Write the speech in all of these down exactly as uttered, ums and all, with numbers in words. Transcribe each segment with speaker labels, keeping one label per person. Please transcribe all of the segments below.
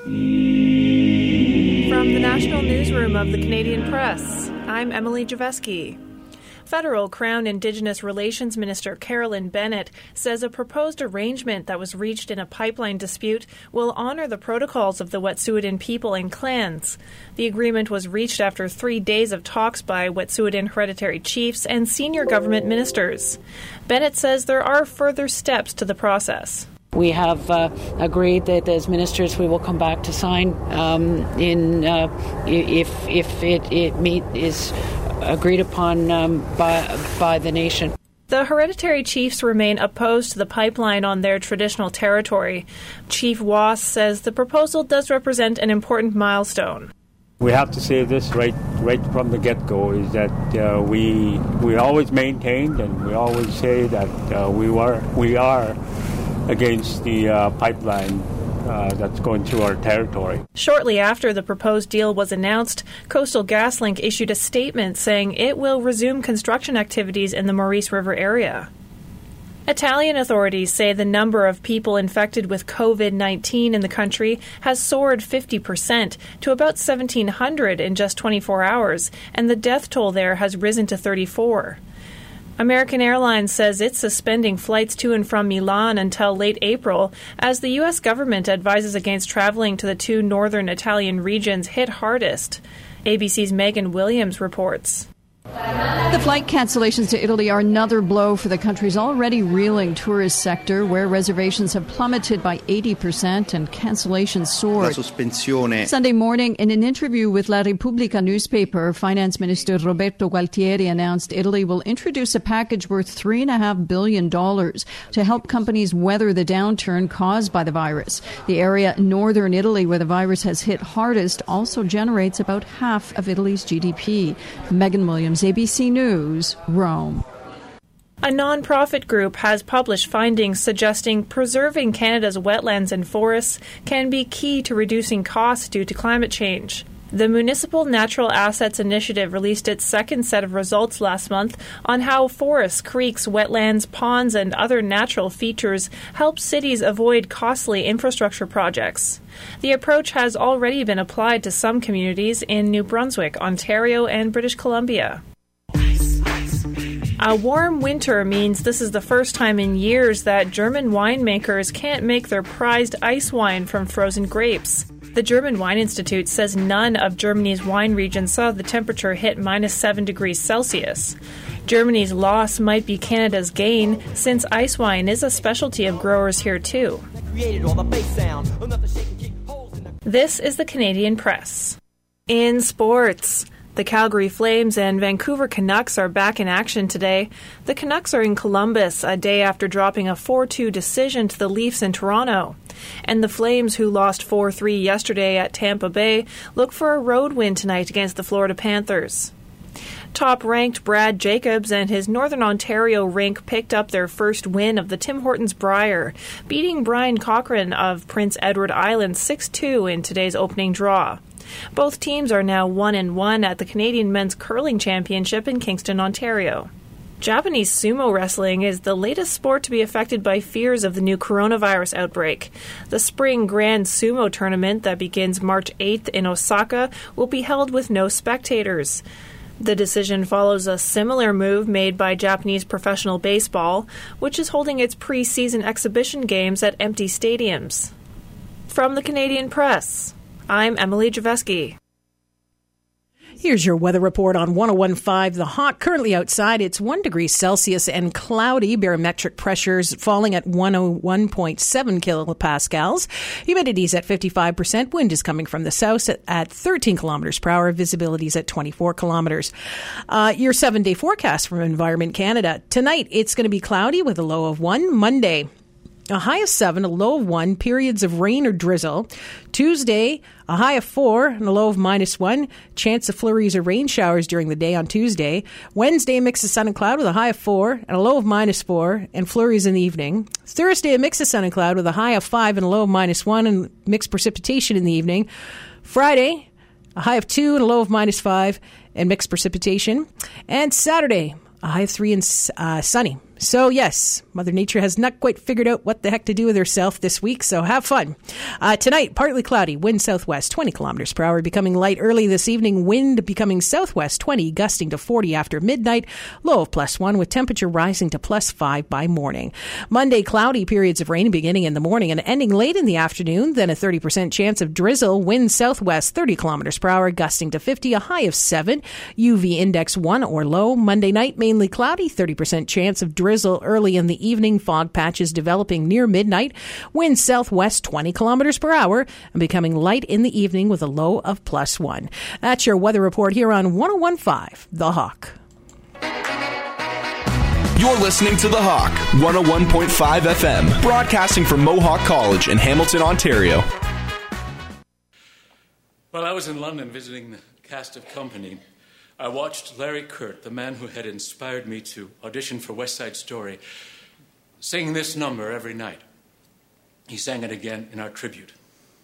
Speaker 1: From the National Newsroom of the Canadian Press, I'm Emily Javeski. Federal Crown Indigenous Relations Minister Carolyn Bennett says a proposed arrangement that was reached in a pipeline dispute will honour the protocols of the Wet'suwet'en people and clans. The agreement was reached after three days of talks by Wet'suwet'en hereditary chiefs and senior government ministers. Bennett says there are further steps to the process.
Speaker 2: We have uh, agreed that as ministers we will come back to sign um, in uh, if if it, it meet is agreed upon um, by by the nation.
Speaker 1: The hereditary chiefs remain opposed to the pipeline on their traditional territory. Chief Wass says the proposal does represent an important milestone.
Speaker 3: We have to say this right right from the get-go, is that uh, we we always maintained and we always say that uh, we were we are against the uh, pipeline uh, that's going through our territory.
Speaker 1: Shortly after the proposed deal was announced, Coastal GasLink issued a statement saying it will resume construction activities in the Maurice River area. Italian authorities say the number of people infected with covid nineteen in the country has soared fifty percent to about seventeen hundred in just twenty-four hours, and the death toll there has risen to thirty-four. American Airlines says it's suspending flights to and from Milan until late April as the U S government advises against traveling to the two northern Italian regions hit hardest. A B C's Megan Williams reports.
Speaker 4: The flight cancellations to Italy are another blow for the country's already reeling tourist sector, where reservations have plummeted by eighty percent and cancellations soared. Sunday morning, in an interview with La Repubblica newspaper, Finance Minister Roberto Gualtieri announced Italy will introduce a package worth three point five billion dollars to help companies weather the downturn caused by the virus. The area in northern Italy where the virus has hit hardest also generates about half of Italy's G D P. Megan Williams, A B C News, Rome.
Speaker 1: A non-profit group has published findings suggesting preserving Canada's wetlands and forests can be key to reducing costs due to climate change. The Municipal Natural Assets Initiative released its second set of results last month on how forests, creeks, wetlands, ponds, and other natural features help cities avoid costly infrastructure projects. The approach has already been applied to some communities in New Brunswick, Ontario, and British Columbia. A warm winter means this is the first time in years that German winemakers can't make their prized ice wine from frozen grapes. The German Wine Institute says none of Germany's wine regions saw the temperature hit minus seven degrees Celsius. Germany's loss might be Canada's gain, since ice wine is a specialty of growers here too. This is the Canadian Press. In sports, the Calgary Flames and Vancouver Canucks are back in action today. The Canucks are in Columbus a day after dropping a four two decision to the Leafs in Toronto. And the Flames, who lost four three yesterday at Tampa Bay, look for a road win tonight against the Florida Panthers. Top-ranked Brad Jacobs and his Northern Ontario rink picked up their first win of the Tim Hortons Brier, beating Brian Cochran of Prince Edward Island six two in today's opening draw. Both teams are now one and one at the Canadian Men's Curling Championship in Kingston, Ontario. Japanese sumo wrestling is the latest sport to be affected by fears of the new coronavirus outbreak. The spring Grand Sumo tournament that begins March eighth in Osaka will be held with no spectators. The decision follows a similar move made by Japanese professional baseball, which is holding its pre-season exhibition games at empty stadiums. From the Canadian Press, I'm Emily Javeski.
Speaker 5: Here's your weather report on one oh one point five The Hawk. Currently outside, it's one degree Celsius and cloudy. Barometric pressures falling at one oh one point seven kilopascals. Humidity's at fifty-five percent. Wind is coming from the south at, at thirteen kilometers per hour. Visibility's at twenty-four kilometers. Uh, your seven-day forecast from Environment Canada. Tonight, it's going to be cloudy with a low of one. Monday, a high of seven, a low of one, periods of rain or drizzle. Tuesday, a high of four and a low of minus one. Chance of flurries or rain showers during the day on Tuesday. Wednesday, a mix of sun and cloud with a high of four and a low of minus four and flurries in the evening. Thursday, a mix of sun and cloud with a high of five and a low of minus one and mixed precipitation in the evening. Friday, a high of two and a low of minus five and mixed precipitation. And Saturday, a high of three and uh, sunny. So, yes, Mother Nature has not quite figured out what the heck to do with herself this week, so have fun. Uh, tonight, partly cloudy, wind southwest, twenty kilometers per hour, becoming light early this evening, wind becoming southwest, twenty, gusting to forty after midnight, low of plus one, with temperature rising to plus five by morning. Monday, cloudy, periods of rain beginning in the morning and ending late in the afternoon, then a thirty percent chance of drizzle, wind southwest, thirty kilometers per hour, gusting to fifty, a high of seven, U V index one or low. Monday night, mainly cloudy, thirty percent chance of drizzle. Drizzle early in the evening, fog patches developing near midnight, wind southwest twenty kilometers per hour, and becoming light in the evening with a low of plus one. That's your weather report here on one oh one point five The Hawk.
Speaker 6: You're listening to The Hawk, one oh one point five F M, broadcasting from Mohawk College in Hamilton, Ontario.
Speaker 7: While I was in London visiting the cast of Company, I watched Larry Kurt, the man who had inspired me to audition for West Side Story, sing this number every night. He sang it again in our tribute.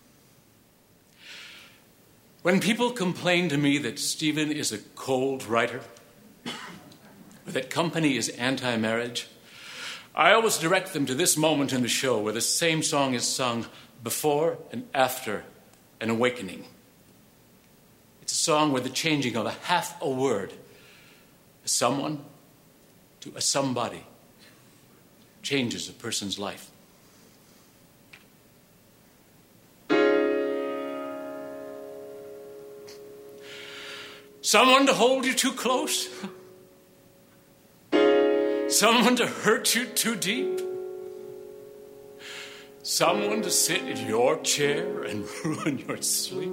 Speaker 7: When people complain to me that Stephen is a cold writer, or that Company is anti-marriage, I always direct them to this moment in the show where the same song is sung before and after an awakening. It's a song where the changing of a half a word, a someone to a somebody, changes a person's life. Someone to hold you too close. Someone to hurt you too deep. Someone to sit in your chair and ruin your sleep.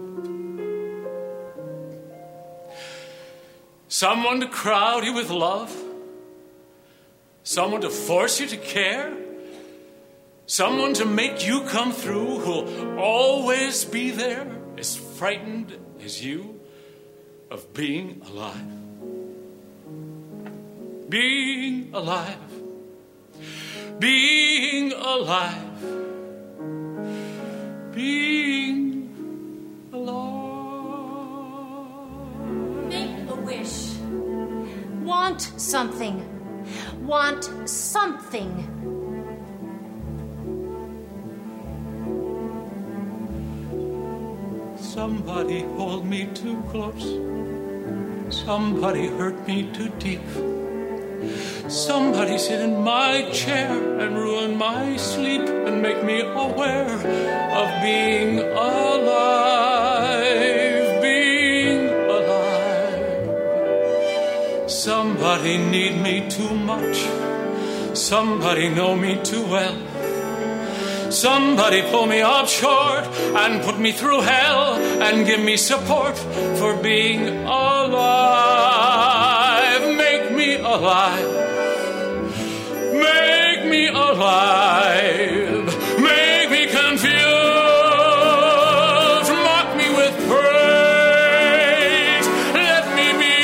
Speaker 7: Someone to crowd you with love. Someone to force you to care. Someone to make you come through who'll always be there, as frightened as you of being alive. Being alive. Being alive. Being alive.
Speaker 8: Wish. Want something. Want something.
Speaker 7: Somebody hold me too close. Somebody hurt me too deep. Somebody sit in my chair and ruin my sleep and make me aware of being alive. Somebody need me too much. Somebody know me too well. Somebody pull me up short and put me through hell and give me support for being alive. Make me alive. Make me alive. Make me confused. Mock me with praise. Let me be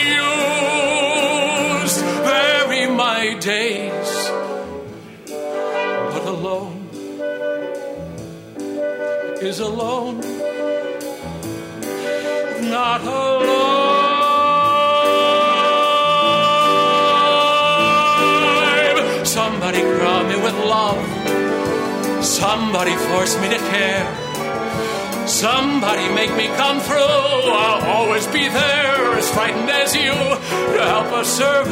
Speaker 7: used. Vary my days. But alone is alone, not alive. Somebody crown me with love. Somebody force me to care. Somebody make me come through. I'll always be there, as frightened as you, to help us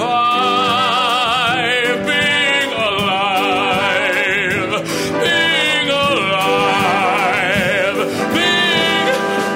Speaker 7: survive. Being alive. Being alive. Being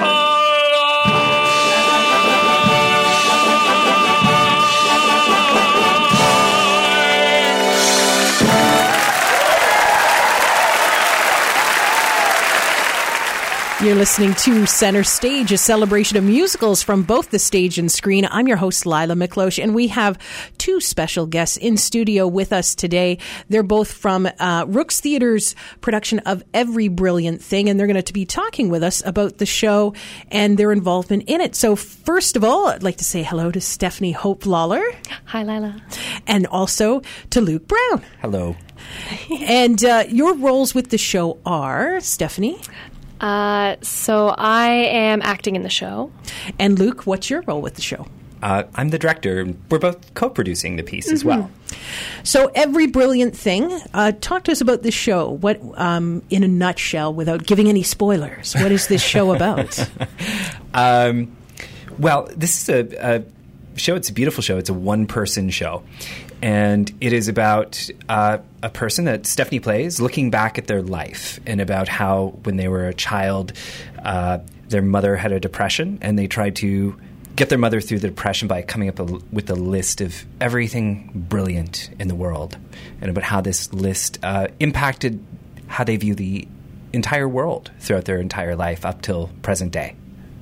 Speaker 5: You're listening to Center Stage, a celebration of musicals from both the stage and screen. I'm your host, Lila Miklosh, and we have two special guests in studio with us today. They're both from uh, Rooks Theater's production of Every Brilliant Thing, and they're going to be talking with us about the show and their involvement in it. So first of all, I'd like to say hello to Stephanie Hope Lawler.
Speaker 9: Hi, Lila.
Speaker 5: And also to Luke Brown.
Speaker 10: Hello.
Speaker 5: And uh, your roles with the show are, Stephanie?
Speaker 9: Uh, so I am acting in the show.
Speaker 5: And Luke, what's your role with the show?
Speaker 9: uh, I'm the director. We're both co-producing the piece mm-hmm. as well.
Speaker 5: So Every Brilliant Thing, uh, talk to us about this show. What, um, in a nutshell, without giving any spoilers, what is this show about?
Speaker 9: um, well, this is a, a show. It's a beautiful show. It's a one-person show. And it is about uh, a person that Stephanie plays looking back at their life and about how when they were a child, uh, their mother had a depression and they tried to get their mother through the depression by coming up a, with a list of everything brilliant in the world and about how this list uh, impacted how they view the entire world throughout their entire life up till present day.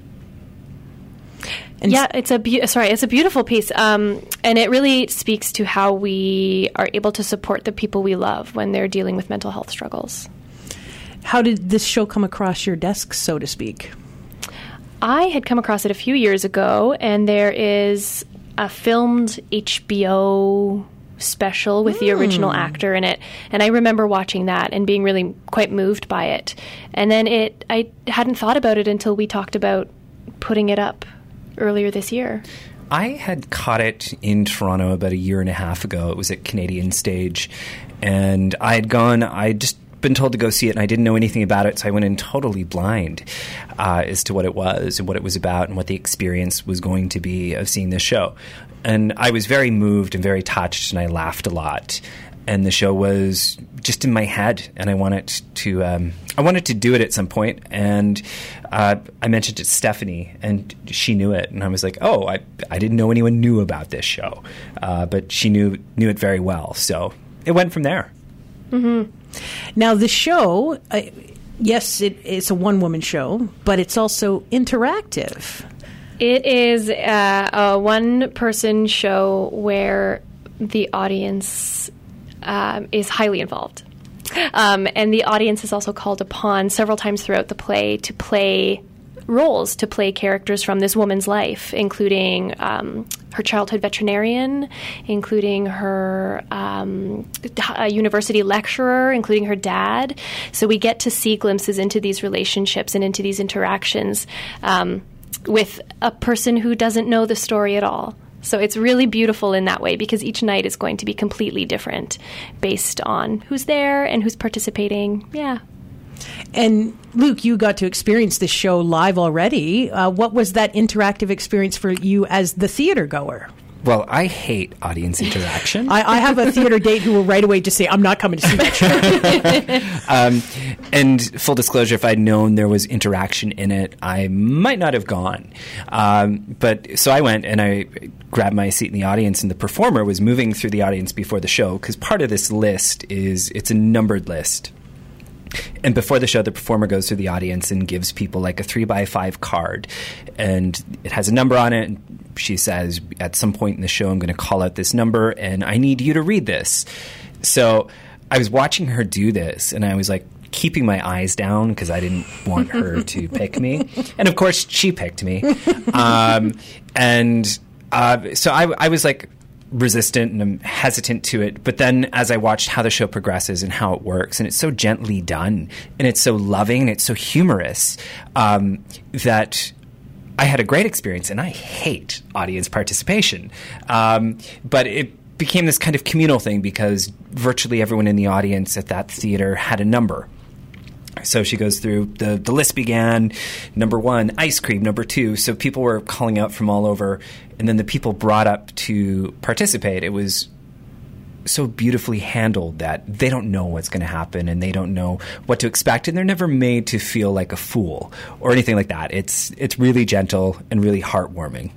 Speaker 10: And yeah, it's a be- sorry, it's a beautiful piece, um, and it really speaks to how we are able to support the people we love when they're dealing with mental health struggles.
Speaker 5: How did this show come across your desk, so to speak?
Speaker 10: I had come across it a few years ago, and there is a filmed H B O special with mm. the original actor in it, and I remember watching that and being really quite moved by it. And then it, I hadn't thought about it until we talked about putting it up earlier this year.
Speaker 9: I had caught it in Toronto about a year and a half ago. It was at Canadian Stage, and I had gone, I'd just been told to go see it, and I didn't know anything about it, so I went in totally blind uh, as to what it was and what it was about and what the experience was going to be of seeing this show. And I was very moved and very touched, and I laughed a lot. And the show was just in my head, and I wanted to um, I wanted to do it at some point. And uh, I mentioned it to Stephanie, and she knew it. And I was like, oh, I I didn't know anyone knew about this show, uh, but she knew knew it very well. So it went from there.
Speaker 5: Mm-hmm. Now the show, uh, yes, it, it's a one-woman show, but it's also interactive.
Speaker 10: It is uh, a one-person show where the audience Um, is highly involved. Um, and the audience is also called upon several times throughout the play to play roles, to play characters from this woman's life, including um, her childhood veterinarian, including her um, a university lecturer, including her dad. So we get to see glimpses into these relationships and into these interactions um, with a person who doesn't know the story at all. So it's really beautiful in that way because each night is going to be completely different based on who's there and who's participating. Yeah.
Speaker 5: And Luke, you got to experience this show live already. Uh, what was that interactive experience for you as the theater goer?
Speaker 9: Well, I hate audience interaction.
Speaker 5: I, I have a theater date who will right away just say, I'm not coming to see that show.
Speaker 9: um, and full disclosure, if I'd known there was interaction in it, I might not have gone. Um, but so I went and I grabbed my seat in the audience, and the performer was moving through the audience before the show because part of this list is it's a numbered list. And before the show, the performer goes through the audience and gives people like a three by five card. And it has a number on it. And she says, at some point in the show, I'm going to call out this number, and I need you to read this. So I was watching her do this, and I was like keeping my eyes down because I didn't want her to pick me. And, of course, she picked me. Um, and uh, so I, I was like resistant and I'm hesitant to it. But then as I watched how the show progresses and how it works, and it's so gently done and it's so loving and it's so humorous um, that I had a great experience. And I hate audience participation. Um, but it became this kind of communal thing because virtually everyone in the audience at that theater had a number. So she goes through, the, the list began, number one, ice cream, number two. So people were calling out from all over. And then the people brought up to participate. It was so beautifully handled that they don't know what's going to happen and they don't know what to expect. And they're never made to feel like a fool or anything like that. It's, it's really gentle and really heartwarming.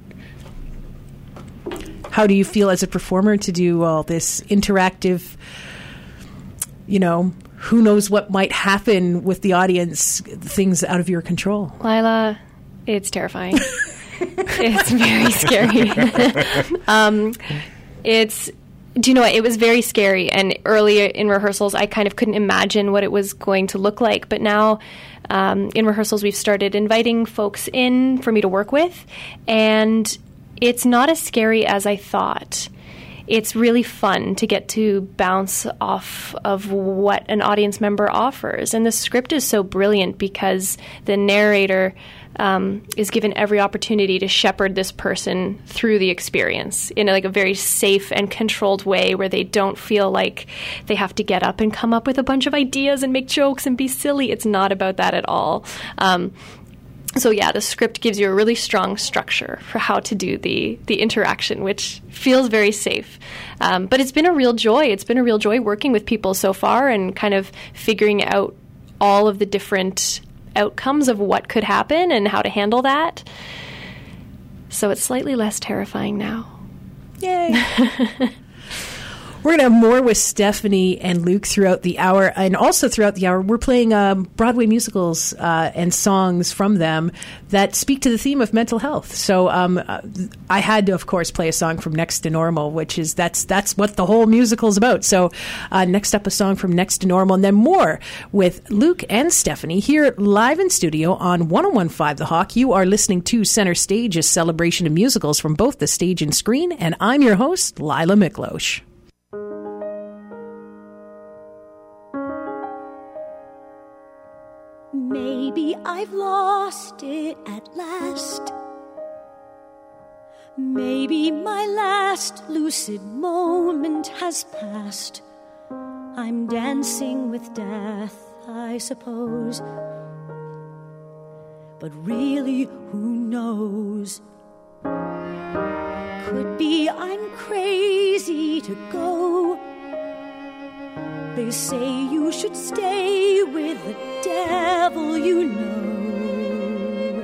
Speaker 5: How do you feel as a performer to do all this interactive, you know, who knows what might happen with the audience, things out of your control?
Speaker 10: Lila, it's terrifying. It's very scary. um, it's, do you know what? It was very scary. And earlier in rehearsals, I kind of couldn't imagine what it was going to look like. But now um, in rehearsals, we've started inviting folks in for me to work with. And it's not as scary as I thought. it's really fun to get to bounce off of what an audience member offers. And the script is so brilliant because the narrator um, is given every opportunity to shepherd this person through the experience in a, like a very safe and controlled way where they don't feel like they have to get up and come up with a bunch of ideas and make jokes and be silly. It's not about that at all. Um, So yeah, the script gives you a really strong structure for how to do the the interaction, which feels very safe. Um, but it's been a real joy. It's been a real joy working with people so far and kind of figuring out all of the different outcomes of what could happen and how to handle that. So it's slightly less terrifying now.
Speaker 5: Yay! We're going to have more with Stephanie and Luke throughout the hour. And also throughout the hour, we're playing um, Broadway musicals uh, and songs from them that speak to the theme of mental health. So um, uh, I had to, of course, play a song from Next to Normal, which is that's that's what the whole musical is about. So uh, next up, a song from Next to Normal, and then more with Luke and Stephanie here live in studio on one oh one point five The Hawk. You are listening to Center Stage, a celebration of musicals from both the stage and screen. And I'm your host, Lila Miklosh.
Speaker 11: Maybe I've lost it at last. Maybe my last lucid moment has passed. I'm dancing with death, I suppose. But really, who knows? Could be I'm crazy to go. They say you should stay with the devil you know.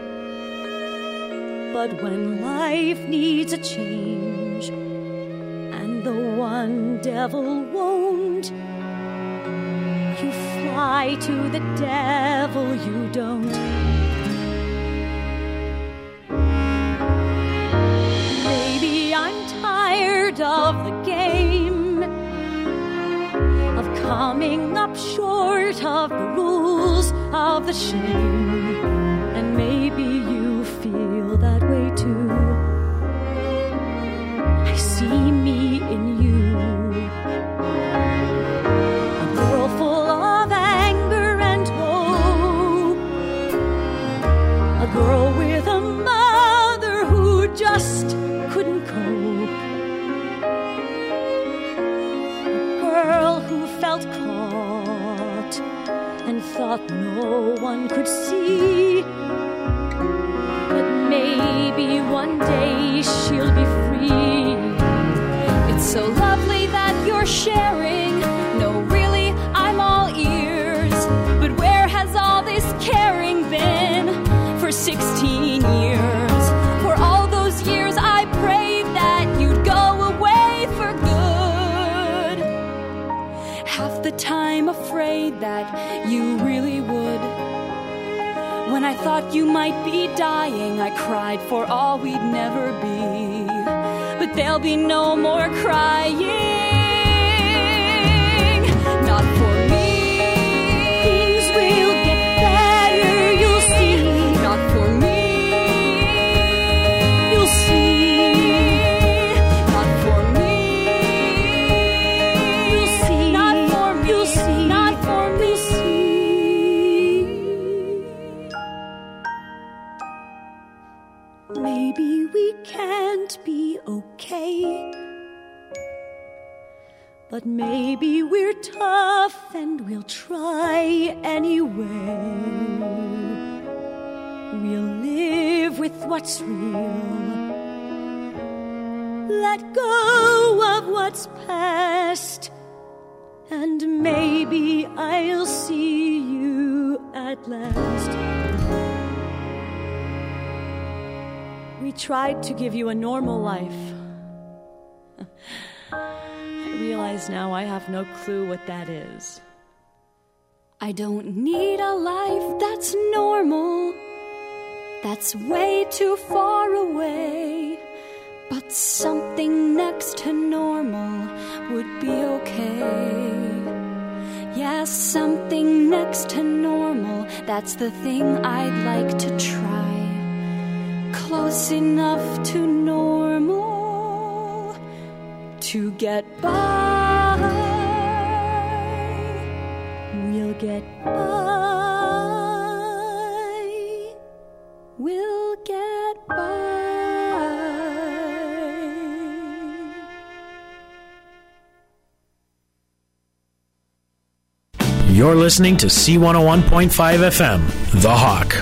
Speaker 11: But when life needs a change and the one devil won't, you fly to the devil you don't. Maybe I'm tired of the game, coming up short of the rules of the shame. And maybe you feel that way too. I see me in you, a girl full of anger and woe, a girl with a mother who just couldn't cope, a girl who felt caught and thought no one could see. But maybe one day she'll be free.
Speaker 12: It's so lovely that you're sharing. No, really, I'm all ears. But where has all this caring been for sixteen years? For all those years I prayed that you'd go away for good. Half the time afraid that you really would. When I thought you might be dying, I cried for all we'd never be. But there'll be no more crying, not for me.
Speaker 11: Things will get better, you'll see.
Speaker 12: Not for me,
Speaker 11: you'll see.
Speaker 12: Not for me,
Speaker 11: you'll see.
Speaker 12: Not for me,
Speaker 11: you'll see.
Speaker 12: Not for me,
Speaker 11: you'll see. Maybe we can't be okay, but maybe we're tough and we'll try anyway. We'll live with what's real, let go of what's past, and maybe I'll see you at last. We tried to give you a normal life. I realize now I have no clue what that is.
Speaker 12: I don't need a life that's normal. That's way too far away. But something next to normal would be okay. Yeah, something next to normal. That's the thing I'd like to try. Close enough to normal
Speaker 11: to get by. We'll get by. We'll get by.
Speaker 13: You're listening to C one oh one point five F M, The Hawk.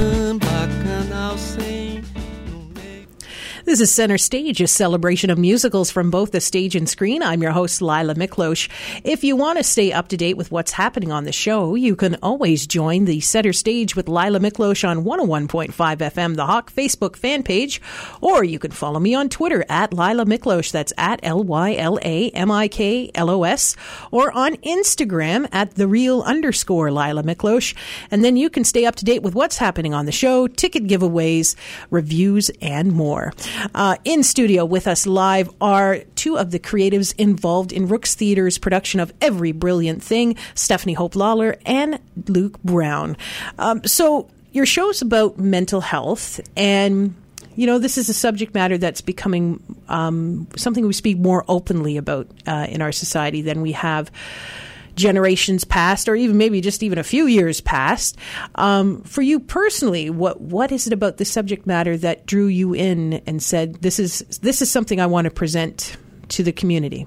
Speaker 5: This is Center Stage, a celebration of musicals from both the stage and screen. I'm your host, Lila Miklosh. If you want to stay up to date with what's happening on the show, you can always join the Center Stage with Lila Miklosh on one oh one point five F M, The Hawk Facebook fan page, or you can follow me on Twitter at Lila Miklosh. That's at L Y L A M I K L O S, or on Instagram at the real underscore Lila Miklosh. And then you can stay up to date with what's happening on the show, ticket giveaways, reviews, and more. Uh, in studio with us live are two of the creatives involved in Rooks Theatre's production of Every Brilliant Thing, Stephanie Hope Lawler and Luke Brown. Um, so your show's about mental health, and you know, this is a subject matter that's becoming um, something we speak more openly about uh, in our society than we have generations past, or even maybe just even a few years past. Um, for you personally, what what is it about this subject matter that drew you in and said, this is this is something I want to present to the community?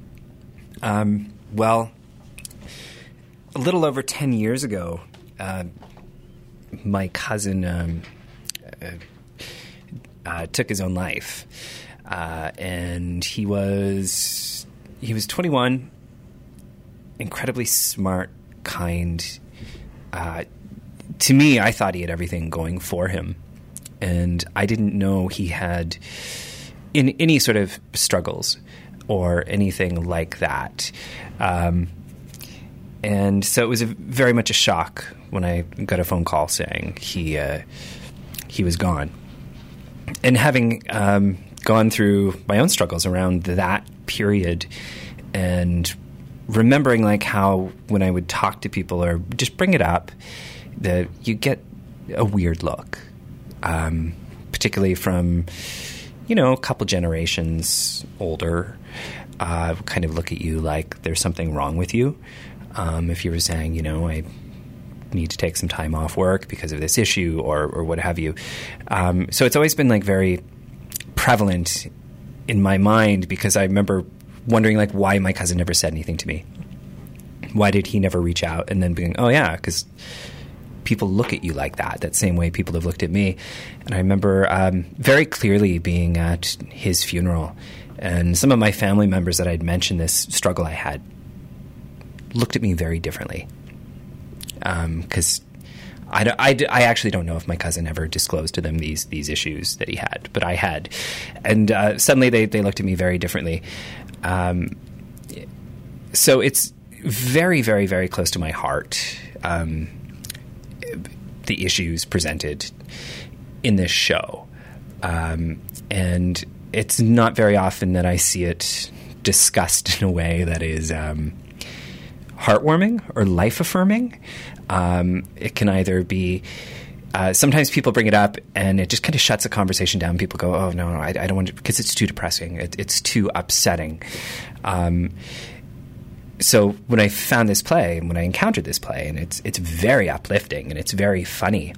Speaker 9: Um, well, a little over ten years ago, uh, my cousin um, uh, uh, took his own life, uh, and he was he was twenty-one. Incredibly smart, kind. Uh, to me, I thought he had everything going for him. And I didn't know he had in any sort of struggles or anything like that. Um, and so it was a, very much a shock when I got a phone call saying he uh, he was gone. And having um, gone through my own struggles around that period and remembering like how when I would talk to people or just bring it up, that you get a weird look, um, particularly from, you know, a couple generations older, uh, kind of look at you like there's something wrong with you. Um, if you were saying, you know, I need to take some time off work because of this issue or, or what have you. Um, so it's always been like very prevalent in my mind, because I remember wondering like why my cousin never said anything to me. Why did he never reach out? And then being, oh yeah, because people look at you like that, that same way people have looked at me. And I remember um, very clearly being at his funeral, and some of my family members that I'd mentioned this struggle I had looked at me very differently. Because um, I, I, I actually don't know if my cousin ever disclosed to them these these issues that he had, but I had. And uh, suddenly they, they looked at me very differently. Um, so it's very, very, very close to my heart, um, the issues presented in this show. Um, and it's not very often that I see it discussed in a way that is um, heartwarming or life-affirming. Um, it can either be... Uh, sometimes people bring it up and it just kind of shuts the conversation down. People go, oh, no, no, I, I don't want to, because it's too depressing. It, it's too upsetting. Um, so when I found this play, and when I encountered this play, and it's it's very uplifting and it's very funny,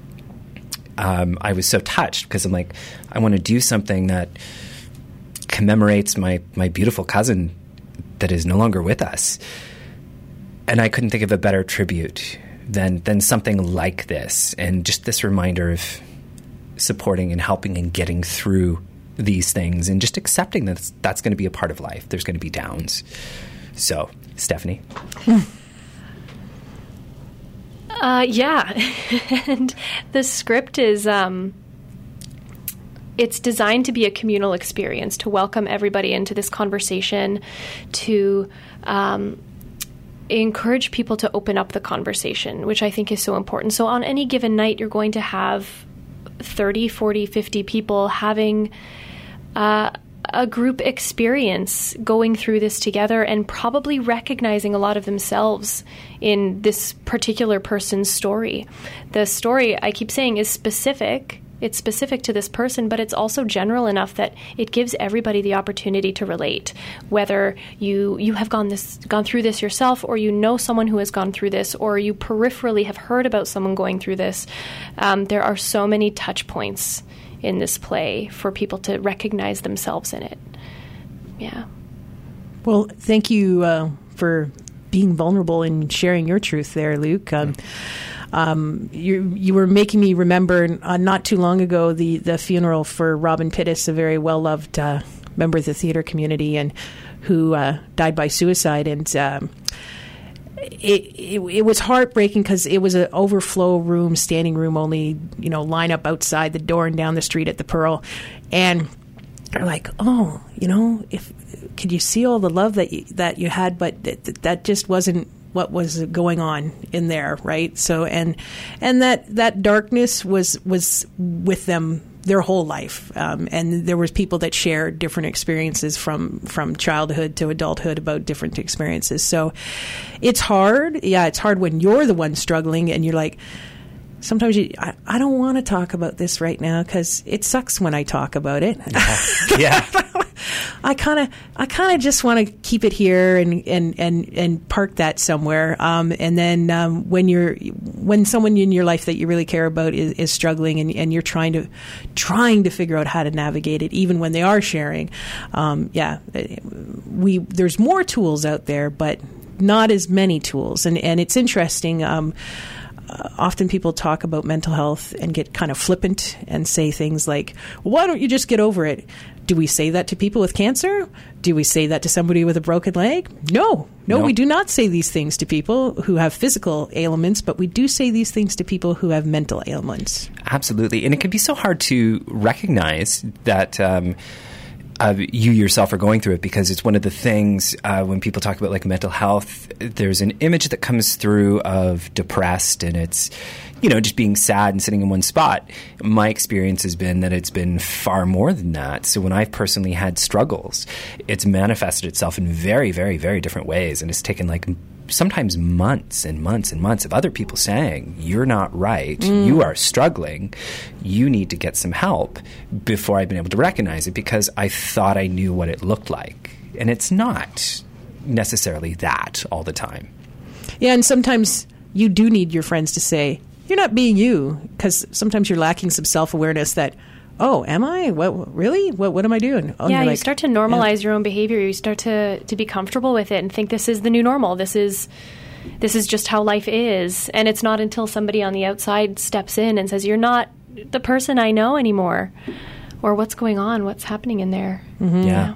Speaker 9: um, I was so touched, because I'm like, I want to do something that commemorates my, my beautiful cousin that is no longer with us. And I couldn't think of a better tribute than than something like this, and just this reminder of supporting and helping and getting through these things, and just accepting that that's, that's going to be a part of life. There's going to be downs. So, Stephanie?
Speaker 10: Uh, yeah. And the script is... Um It's designed to be a communal experience, to welcome everybody into this conversation, to um, encourage people to open up the conversation, which I think is so important. So on any given night, you're going to have thirty, forty, fifty people having uh, a group experience, going through this together, and probably recognizing a lot of themselves in this particular person's story. The story, I keep saying, is specific, it's specific to this person, but it's also general enough that it gives everybody the opportunity to relate. Whether you you have gone this gone through this yourself, or you know someone who has gone through this, or you peripherally have heard about someone going through this, um, there are so many touch points in this play for people to recognize themselves in it. Yeah.
Speaker 5: Well, thank you uh, for being vulnerable and sharing your truth there, Luke. Um, um, you you were making me remember uh, not too long ago the, the funeral for Robin Pittis, a very well-loved uh, member of the theater community, and who uh, died by suicide. And um, it, it it was heartbreaking because it was an overflow room, standing room only, you know, line up outside the door and down the street at the Pearl. And they're like, oh, you know, if could you see all the love that you, that you had, but th- th- that just wasn't what was going on in there, right? So and and that that darkness was was with them their whole life, um, and there was people that shared different experiences from from childhood to adulthood about different experiences. So it's hard, yeah, it's hard when you're the one struggling and you're like, sometimes you, I, I don't want to talk about this right now because it sucks when I talk about it.
Speaker 9: Yeah. yeah.
Speaker 5: I kind of, I kind of just want to keep it here and, and, and, and park that somewhere. Um, and then um, when you're, when someone in your life that you really care about is, is struggling, and, and you're trying to, trying to figure out how to navigate it, even when they are sharing, um, yeah, we there's more tools out there, but not as many tools. And and it's interesting. Um, Uh, often people talk about mental health and get kind of flippant and say things like, well, why don't you just get over it? Do we say that to people with cancer? Do we say that to somebody with a broken leg? No. No,
Speaker 9: No.
Speaker 5: we do not say these things to people who have physical ailments, but we do say these things to people who have mental ailments.
Speaker 9: Absolutely. And it can be so hard to recognize that um, uh, you yourself are going through it, because it's one of the things uh, when people talk about like mental health, there's an image that comes through of depressed, and it's, you know, just being sad and sitting in one spot. My experience has been that it's been far more than that. So when I've personally had struggles, it's manifested itself in very, very, very different ways. And it's taken like sometimes months and months and months of other people saying, you're not right, mm. you are struggling, you need to get some help, before I've been able to recognize it, because I thought I knew what it looked like. And it's not necessarily that all the time.
Speaker 5: Yeah, and sometimes you do need your friends to say, you're not being you, because sometimes you're lacking some self-awareness that, oh, am I? What really? What what am I doing? Oh,
Speaker 10: yeah, you
Speaker 5: like,
Speaker 10: start to normalize yeah. your own behavior. You start to, to be comfortable with it and think this is the new normal. This is this is just how life is. And it's not until somebody on the outside steps in and says, you're not the person I know anymore. Or what's going on? What's happening in there?
Speaker 5: Mm-hmm.
Speaker 9: Yeah.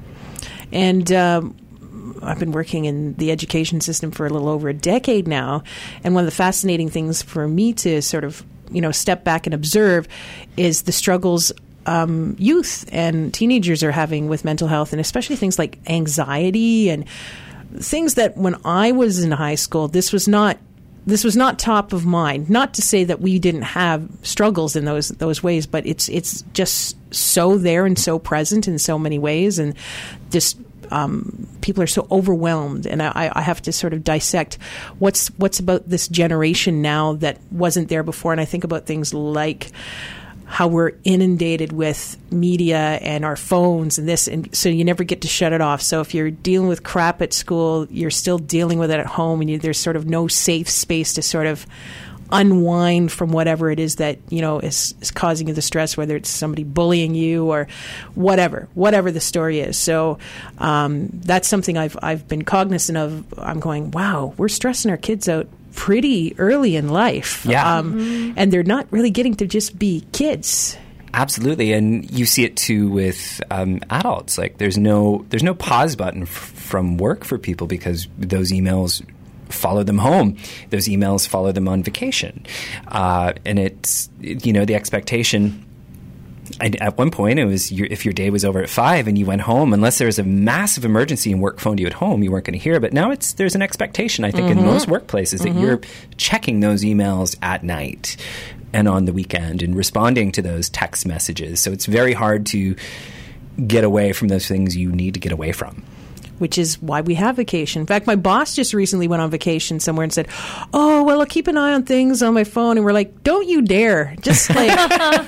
Speaker 5: And um, I've been working in the education system for a little over a decade now. And one of the fascinating things for me to sort of, you know, step back and observe is the struggles um, youth and teenagers are having with mental health, and especially things like anxiety and things that when I was in high school, this was not this was not top of mind. Not to say that we didn't have struggles in those those ways, but it's it's just so there and so present in so many ways, and just um, people are so overwhelmed. And I, I have to sort of dissect what's what's about this generation now that wasn't there before. And I think about things like how we're inundated with media and our phones and this, and so you never get to shut it off. So if you're dealing with crap at school, you're still dealing with it at home, and you, there's sort of no safe space to sort of unwind from whatever it is that, you know, is, is causing you the stress, whether it's somebody bullying you or whatever, whatever the story is. So um, that's something I've I've been cognizant of. I'm going, wow, we're stressing our kids out pretty early in life.
Speaker 9: Yeah.
Speaker 5: Um,
Speaker 10: Mm-hmm.
Speaker 5: and they're not really getting to just be kids.
Speaker 9: Absolutely, and you see it too with um, adults. Like there's no there's no pause button f- from work for people, because those emails follow them home. Those emails follow them on vacation, uh, and it's, you know, the expectation. And at one point, it was your, if your day was over at five and you went home, unless there was a massive emergency and work phoned you at home, you weren't going to hear. But now it's there's an expectation, I think, mm-hmm. in most workplaces that mm-hmm. you're checking those emails at night and on the weekend and responding to those text messages. So it's very hard to get away from those things you need to get away from.
Speaker 5: Which is why we have vacation. In fact, my boss just recently went on vacation somewhere and said, oh, well, I'll keep an eye on things on my phone. And we're like, don't you dare. Just like,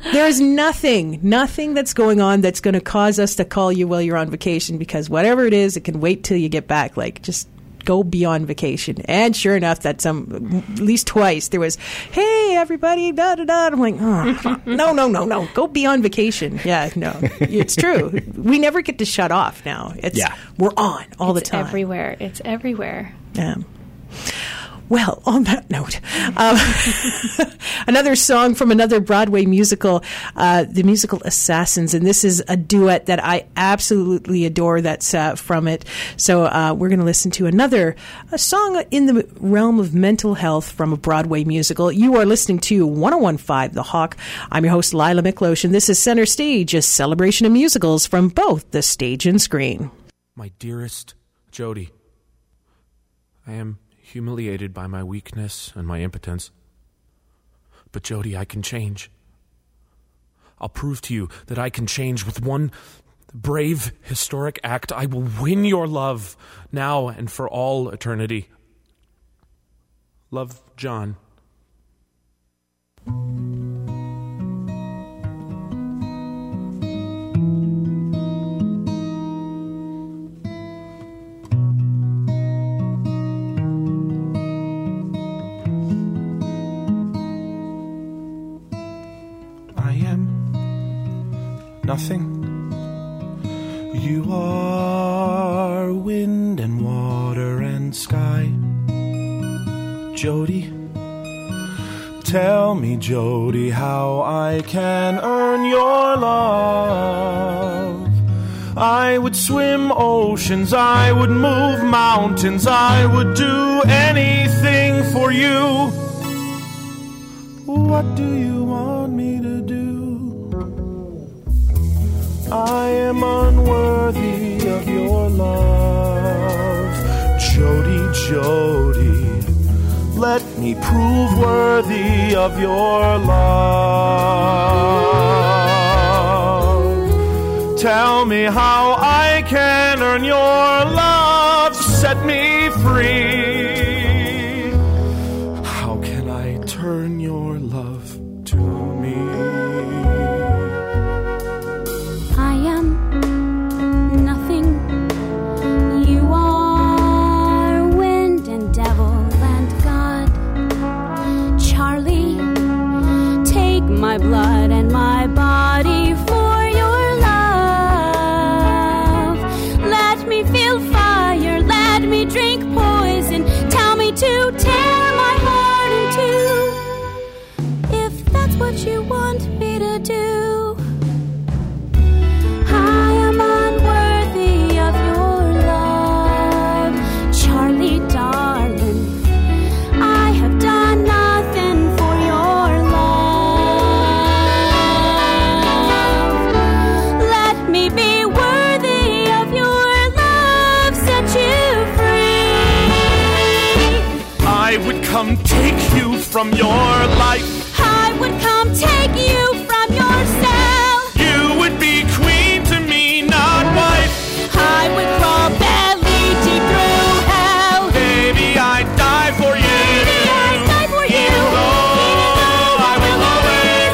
Speaker 5: There's nothing, nothing that's going on that's going to cause us to call you while you're on vacation, because whatever it is, it can wait till you get back. Like, just go be on vacation. And sure enough, that some, at least twice, there was, hey, everybody, da da da. I'm like, oh, no, no, no, no. Go be on vacation. Yeah, no. It's true. We never get to shut off now. It's,
Speaker 9: yeah.
Speaker 5: We're on all
Speaker 10: it's
Speaker 5: the time.
Speaker 10: everywhere. It's everywhere.
Speaker 5: Yeah. Well, on that note, um, another song from another Broadway musical, uh, the musical Assassins, and this is a duet that I absolutely adore that's uh, from it. So uh, we're going to listen to another a song in the realm of mental health from a Broadway musical. You are listening to one oh one point five The Hawk. I'm your host, Lila Miklos, and this is Center Stage, a celebration of musicals from both the stage and screen.
Speaker 14: My dearest Jody, I am humiliated by my weakness and my impotence. But Jody, I can change. I'll prove to you that I can change with one brave, historic act. I will win your love now and for all eternity. Love, John.
Speaker 15: Nothing. You are wind and water and sky. Jody, tell me, Jody, how I can earn your love. I would swim oceans, I would move mountains, I would do anything for you. What do you want me to do? I am unworthy of your love. Jody, Jody, let me prove worthy of your love. Tell me how I can earn your love. Set me free. How can I turn your love to me?
Speaker 11: My blood and my body for your love. Let me feel fire, let me drink poison. Tell me to tear my heart in two, if that's what you want me to do. I am unworthy of your love, Charlie darling. I have done nothing for your love.
Speaker 15: I would come take you from your life.
Speaker 11: I would come take you from yourself.
Speaker 15: You would be queen to me, not wife.
Speaker 11: I would crawl belly deep through hell.
Speaker 15: Baby, I'd die for you.
Speaker 11: Baby, I'd die for you.
Speaker 15: Even though I will always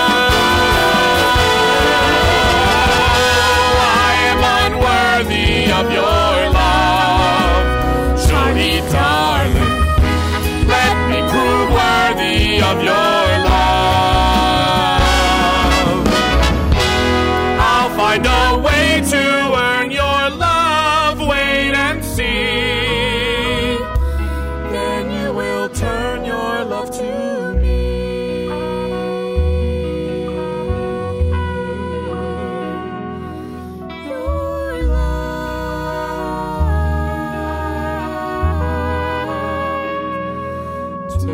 Speaker 15: know I am unworthy of your love. Shorty, darling, of your love. I'll find a way to earn your love. Wait and see. Then you will turn your love to me. Your love to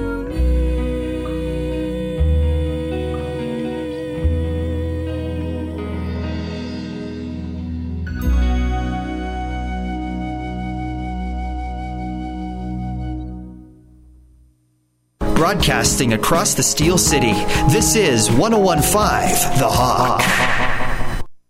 Speaker 16: broadcasting across the Steel City. This is one oh one point five The Hawk.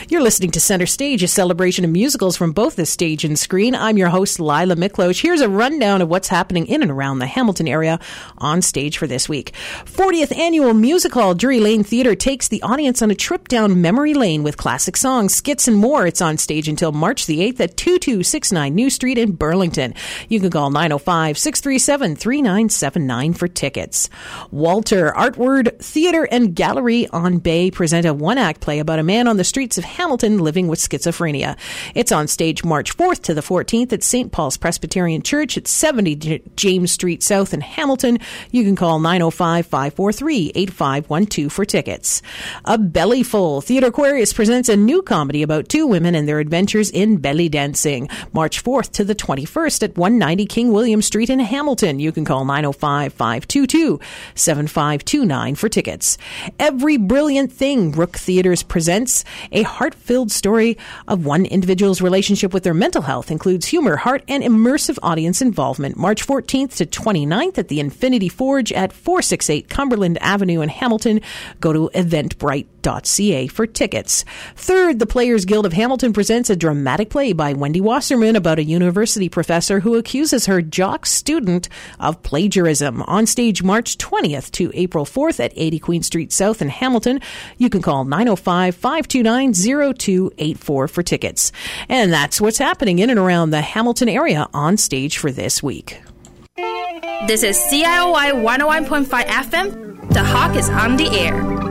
Speaker 5: You're listening to Center Stage, a celebration of musicals from both the stage and screen. I'm your host, Lila Miklosh. Here's a rundown of what's happening in and around the Hamilton area on stage for this week. fortieth Annual Music Hall Drury Lane Theatre takes the audience on a trip down memory lane with classic songs, skits, and more. It's on stage until March the eighth at two two six nine New Street in Burlington. You can call nine oh five, six three seven, three nine seven nine for tickets. Walter Artward Theatre and Gallery on Bay present a one-act play about a man on the streets of Hamilton living with schizophrenia. It's on stage March fourth to the fourteenth at Saint Paul's Presbyterian Church at seventy James Street South in Hamilton. You can call nine oh five, five four three, eight five one two for tickets. A Bellyful. Theatre Aquarius presents a new comedy about two women and their adventures in belly dancing. March fourth to the twenty-first at one ninety King William Street in Hamilton. You can call nine oh five, five two two, seven five two nine for tickets. Every Brilliant Thing. Rook Theatres presents a heart-filled story of one individual's relationship with their mental health, includes humor, heart, and immersive audience involvement. March fourteenth to twenty-ninth at the Infinity Forge at four sixty-eight Cumberland Avenue in Hamilton. Go to eventbrite dot c a for tickets. Third, the Players Guild of Hamilton presents a dramatic play by Wendy Wasserman about a university professor who accuses her jock student of plagiarism. On stage March twentieth to April fourth at eighty Queen Street South in Hamilton. You can call nine oh five, five two nine, oh two eight four for tickets. And that's what's happening in and around the Hamilton area on stage for this week.
Speaker 16: This is C I O Y one oh one point five F M. The Hawk is on the air.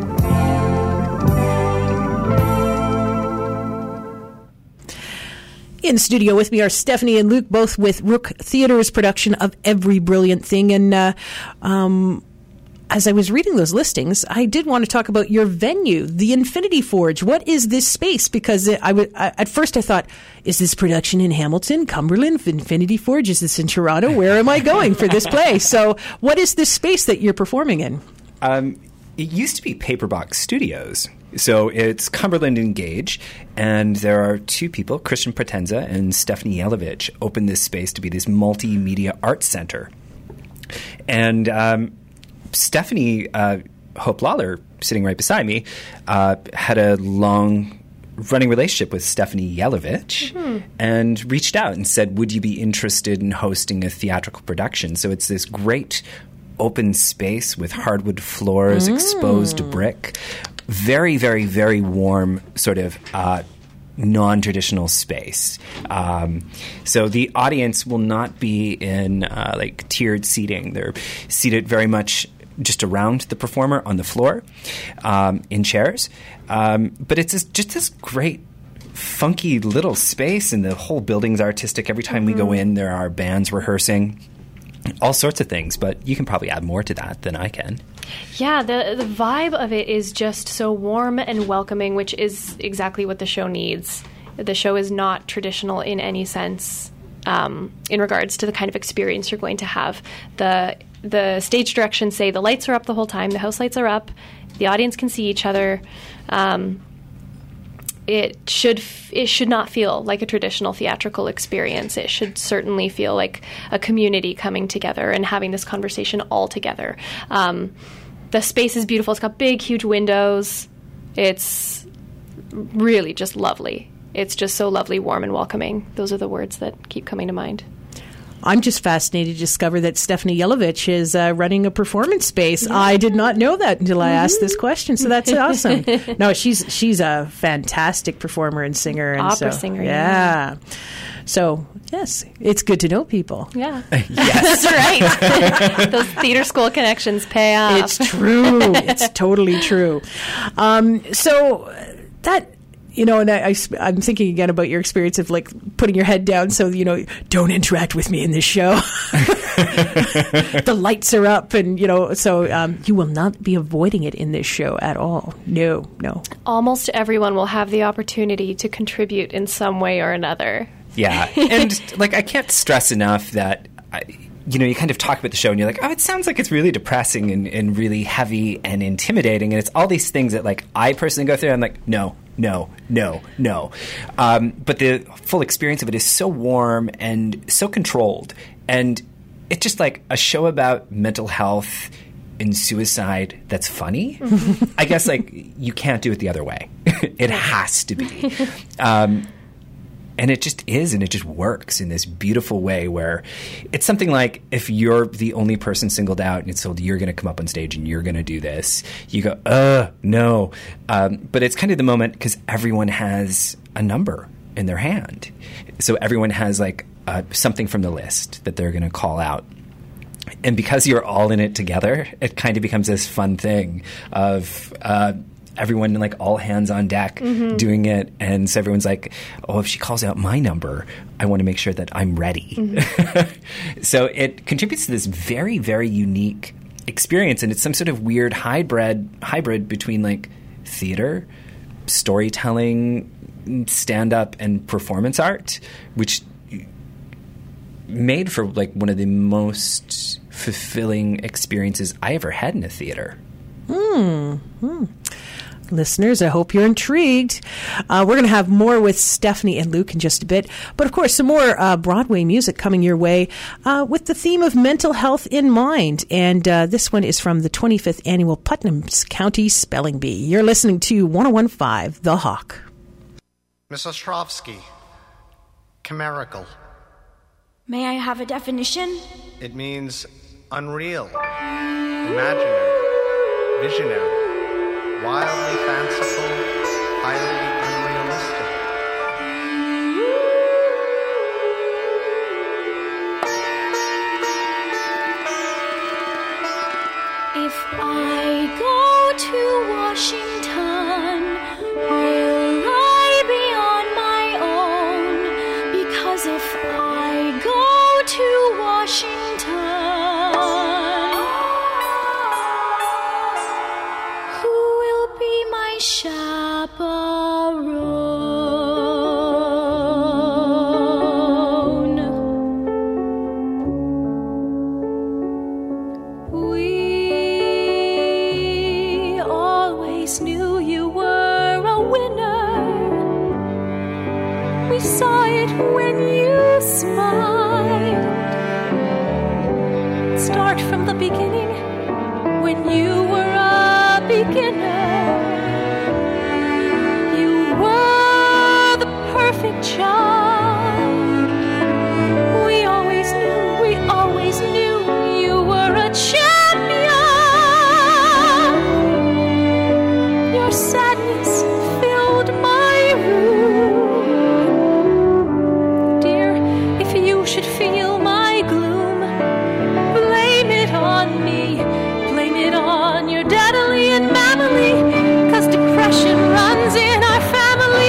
Speaker 5: In studio with me are Stephanie and Luke, both with Rook Theatre's production of Every Brilliant Thing. And uh, um, as I was reading those listings, I did want to talk about your venue, the Infinity Forge. What is this space? Because I w- I, at first I thought, is this production in Hamilton, Cumberland, Infinity Forge? Is this in Toronto? Where am I going for this play? So what is this space that you're performing in?
Speaker 9: Um, it used to be Paperbox Studios. So it's Cumberland Engage, and there are two people, Christian Potenza and Stephanie Yelovich, opened this space to be this multimedia arts center. And um, Stephanie uh, Hope Lawler, sitting right beside me, uh, had a long running relationship with Stephanie Yelovich mm-hmm. and reached out and said, would you be interested in hosting a theatrical production? So it's this great open space with hardwood floors, mm. exposed brick. Very, very, very warm sort of uh, non-traditional space. Um, so the audience will not be in uh, like tiered seating. They're seated very much just around the performer on the floor um, in chairs. Um, but it's just, just this great funky little space, and the whole building's artistic. Every time mm-hmm. we go in, there are bands rehearsing. All sorts of things, but you can probably add more to that than I can.
Speaker 10: Yeah, the the vibe of it is just so warm and welcoming, which is exactly what the show needs. The show is not traditional in any sense um, in regards to the kind of experience you're going to have. The the stage directions say the lights are up the whole time, the house lights are up, the audience can see each other. Um, It should f- it should not feel like a traditional theatrical experience. It should certainly feel like a community coming together and having this conversation all together. Um, the space is beautiful. It's got big, huge windows. It's really just lovely. It's just so lovely, warm, and welcoming. Those are the words that keep coming to mind.
Speaker 5: I'm just fascinated to discover that Stephanie Yelovich is uh, running a performance space. Yeah. I did not know that until I asked this question, so that's awesome. No, she's she's a fantastic performer and singer. And
Speaker 10: Opera
Speaker 5: so,
Speaker 10: singer,
Speaker 5: yeah. yeah. So, yes, it's good to know people.
Speaker 10: Yeah.
Speaker 9: Yes.
Speaker 10: That's right. Those theater school connections pay off.
Speaker 5: It's true. It's totally true. Um, so that... You know, and I, I, I'm thinking again about your experience of, like, putting your head down so, you know, don't interact with me in this show. The lights are up and, you know, so um, you will not be avoiding it in this show at all. No, no.
Speaker 10: Almost everyone will have the opportunity to contribute in some way or another.
Speaker 9: Yeah. And, like, I can't stress enough that... I, you know, you kind of talk about the show and you're like, oh, it sounds like it's really depressing and, and really heavy and intimidating. And it's all these things that, like, I personally go through. I'm like, no, no, no, no. Um, but the full experience of it is so warm and so controlled. And it's just like a show about mental health in suicide that's funny. I guess, like, you can't do it the other way. It has to be. Um, and it just is, and it just works in this beautiful way where it's something like if you're the only person singled out and it's told you're going to come up on stage and you're going to do this, you go, uh, no. Um, but it's kind of the moment because everyone has a number in their hand. So everyone has, like, uh, something from the list that they're going to call out. And because you're all in it together, it kind of becomes this fun thing of uh, everyone, like, all hands on deck mm-hmm. doing it. And so everyone's like, oh, if she calls out my number, I want to make sure that I'm ready. Mm-hmm. So it contributes to this very, very unique experience. And it's some sort of weird hybrid, hybrid between, like, theater, storytelling, stand-up, and performance art, which made for, like, one of the most fulfilling experiences I ever had in a theater.
Speaker 5: Hmm. hmm. Listeners, I hope you're intrigued. Uh, we're going to have more with Stephanie and Luke in just a bit. But, of course, some more uh, Broadway music coming your way uh, with the theme of mental health in mind. And uh, this one is from the twenty-fifth Annual Putnam County Spelling Bee. You're listening to one oh one point five The Hawk.
Speaker 17: Miss Ostrovsky, chimerical.
Speaker 18: May I have a definition?
Speaker 17: It means unreal, imaginary, visionary. Wildly fanciful, highly unrealistic.
Speaker 18: If I go to Washington, will I be on my own? Because if I go to Washington, chaperone. We always knew you were a winner. We saw it when you smiled. Start from the beginning when you were a beginner. Child, we always knew, we always knew you were a champion. Your sadness filled my room. Dear, if you should feel my gloom, blame it on me, blame it on your daddily and mammily, 'cause depression runs in our family.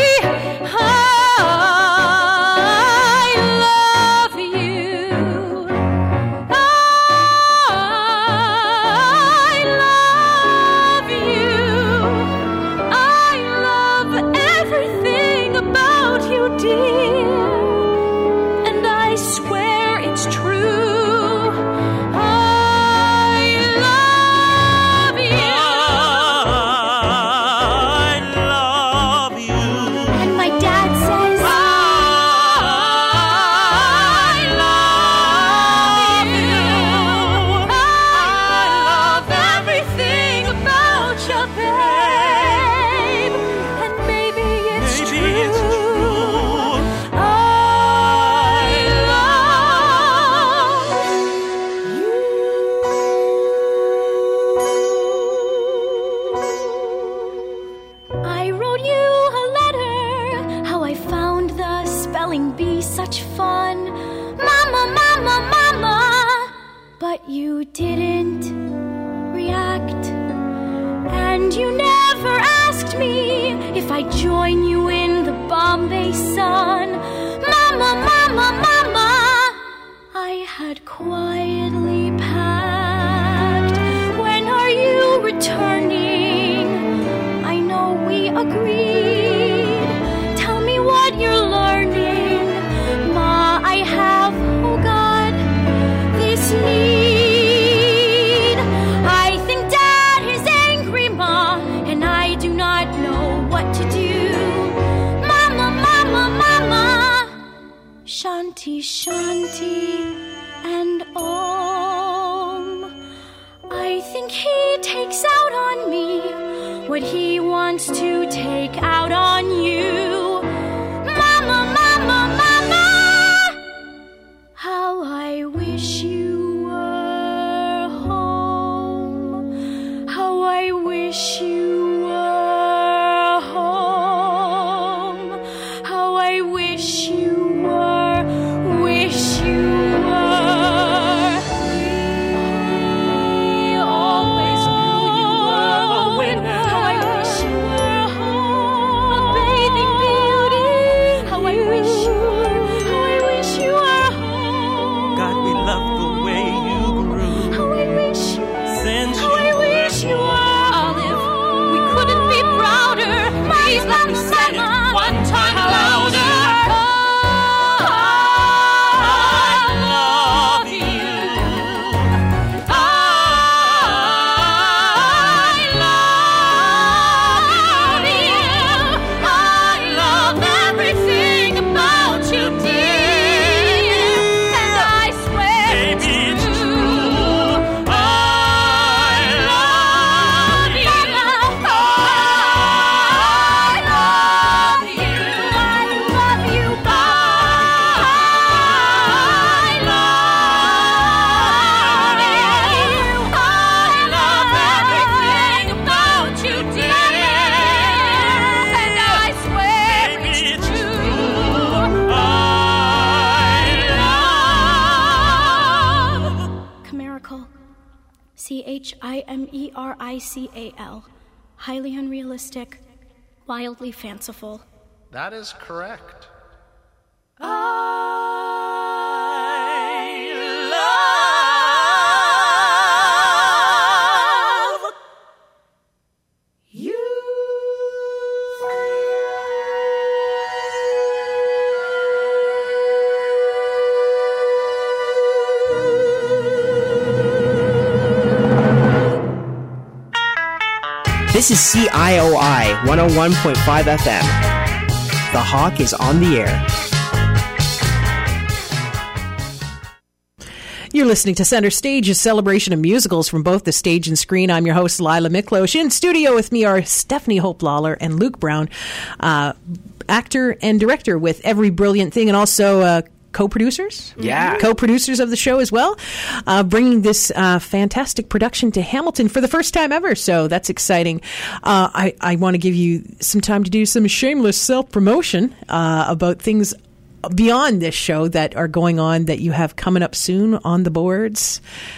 Speaker 18: Shanti, Shanti, and Om. I think he
Speaker 11: what he wants to take out on you. Mama, mama, mama, how I wish you were home. How I wish you were home. How I wish you were, wish you were. We always knew you were a winner. How I wish you were home. A bathing beauty. How I wish you were, how I wish you were home.
Speaker 19: God, we love the way you grew.
Speaker 11: How I wish you were,
Speaker 19: Since
Speaker 11: how I
Speaker 19: you
Speaker 11: wish you were. Olive, we couldn't be prouder. Please let me say it one time louder. C H I M E R I C A L. Highly unrealistic, wildly fanciful.
Speaker 17: That is correct.
Speaker 20: This is C I O I one oh one point five F M. The Hawk is on the air.
Speaker 5: You're listening to Center Stage, a celebration of musicals from both the stage and screen. I'm your host, Lila Miklos. In studio with me are Stephanie Hope Lawler and Luke Brown, uh, actor and director with Every Brilliant Thing, and also uh, co-producers.
Speaker 9: Yeah.
Speaker 5: Co-producers of the show as well, uh, bringing this uh, fantastic production to Hamilton for the first time ever. So that's exciting. Uh, I, I want to give you some time to do some shameless self-promotion uh, about things beyond this show that are going on that you have coming up soon on the boards.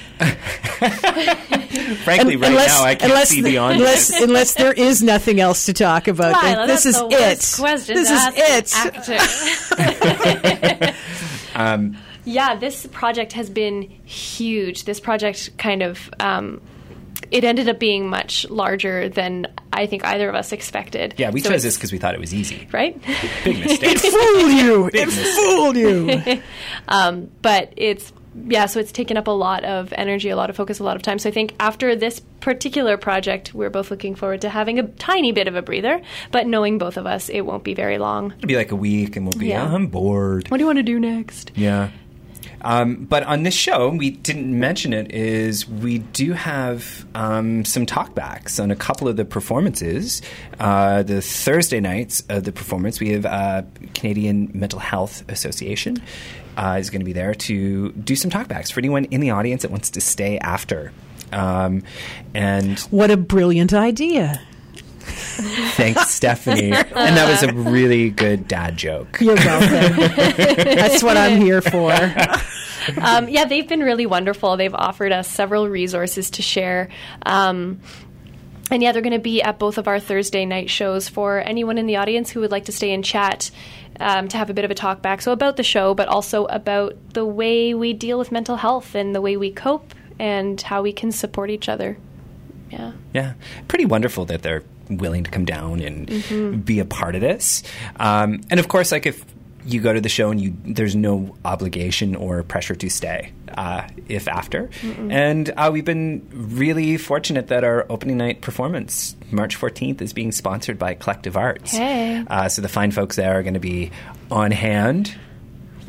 Speaker 9: Frankly,
Speaker 5: And-
Speaker 9: right
Speaker 5: unless-
Speaker 9: now I can't
Speaker 5: unless
Speaker 9: see
Speaker 5: the-
Speaker 9: beyond
Speaker 5: unless,
Speaker 9: this.
Speaker 5: unless there is nothing else to talk about.
Speaker 10: Lila,
Speaker 5: this
Speaker 10: that's
Speaker 5: is
Speaker 10: the
Speaker 5: it.
Speaker 10: worst question
Speaker 5: This
Speaker 10: to
Speaker 5: is
Speaker 10: ask
Speaker 5: it.
Speaker 10: an actor.
Speaker 9: Um,
Speaker 10: Yeah, this project has been huge. This project kind of, um, it ended up being much larger than I think either of us expected.
Speaker 9: yeah, we
Speaker 10: So
Speaker 9: chose
Speaker 10: it's-
Speaker 9: this because we thought it was easy.
Speaker 10: Right?
Speaker 9: Big mistake.
Speaker 5: It fooled you.
Speaker 9: Big
Speaker 5: It
Speaker 9: mistake.
Speaker 5: fooled you.
Speaker 10: um, but it's, yeah, so it's taken up a lot of energy, a lot of focus, a lot of time. So I think after this particular project, we're both looking forward to having a tiny bit of a breather, but knowing both of us, it won't be very long.
Speaker 9: It'll be like a week and we'll be,
Speaker 10: Yeah.
Speaker 9: oh, I'm bored.
Speaker 10: What do you want to do next?
Speaker 9: Yeah. Um, but on this show, we didn't mention it, is we do have um, some talkbacks on a couple of the performances. Uh, the Thursday nights of the performance, we have uh, Canadian Mental Health Association uh, is going to be there to do some talkbacks for anyone in the audience that wants to stay after. Um, and
Speaker 5: What a brilliant idea.
Speaker 9: thanks, Stephanie. And that was a really good dad joke.
Speaker 5: You're welcome. That's what I'm here for.
Speaker 10: um, yeah, they've been really wonderful. They've offered us several resources to share. Um, and yeah, they're going to be at both of our Thursday night shows for anyone in the audience who would like to stay and chat, um, to have a bit of a talk back. So about the show, but also about the way we deal with mental health and the way we cope and how we can support each other. Yeah.
Speaker 9: Yeah. Pretty wonderful that they're willing to come down and
Speaker 10: Mhm.
Speaker 9: be a part of this. Um, and of course, like if you go to the show and you there's no obligation or pressure to stay uh, if after.
Speaker 10: Mm-mm.
Speaker 9: And uh, we've been really fortunate that our opening night performance, March fourteenth, is being sponsored by Collective Arts.
Speaker 10: Hey.
Speaker 9: Uh, so the fine folks there are going to be on hand with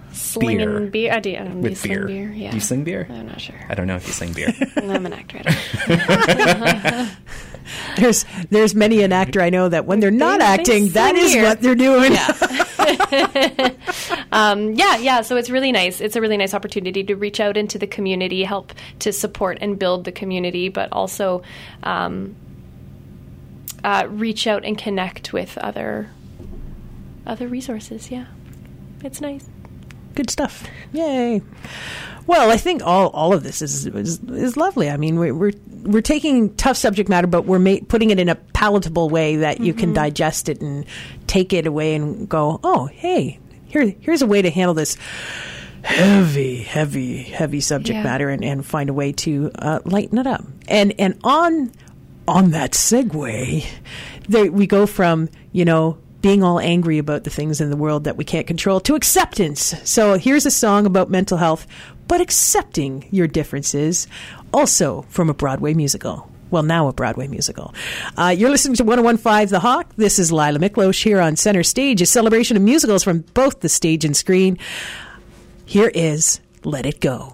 Speaker 10: Slinging beer. beer. I do. I don't
Speaker 9: With
Speaker 10: do sling
Speaker 9: beer.
Speaker 10: beer. Yeah.
Speaker 9: Do you sling beer?
Speaker 10: I'm not sure.
Speaker 9: I don't know if you sling beer.
Speaker 10: I'm an actor. I
Speaker 5: there's there's many an actor I know that when they're not
Speaker 10: They- they
Speaker 5: acting, that
Speaker 10: sling
Speaker 5: is
Speaker 10: beer.
Speaker 5: what they're doing.
Speaker 10: Yeah. um, yeah, yeah. So it's really nice. It's a really nice opportunity to reach out into the community, help to support and build the community, but also um, uh, reach out and connect with other other resources. Yeah, it's nice.
Speaker 5: Good stuff. Yay. Well, I think all, all of this is, is is lovely. I mean, we're we're, we're taking tough subject matter, but we're ma- putting it in a palatable way that you can
Speaker 10: Mhm.
Speaker 5: digest it and take it away and go, oh, hey, here here's a way to handle this heavy, heavy, heavy subject
Speaker 10: Yeah.
Speaker 5: matter and, and find a way to uh, lighten it up. And and on on that segue, there, we go from, you know, being all angry about the things in the world that we can't control to acceptance. So here's a song about mental health, but accepting your differences, also from a Broadway musical. Well, now a Broadway musical. Uh, you're listening to one oh one point five The Hawk. This is Lila Miklos here on Center Stage, a celebration of musicals from both the stage and screen. Here is Let It Go.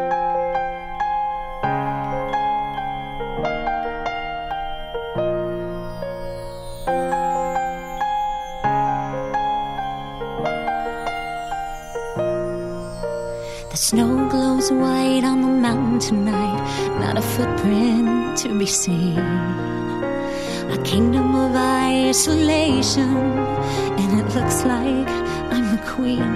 Speaker 11: The snow glows white on the mountain tonight, not a footprint to be seen. A kingdom of isolation, and it looks like I'm the queen.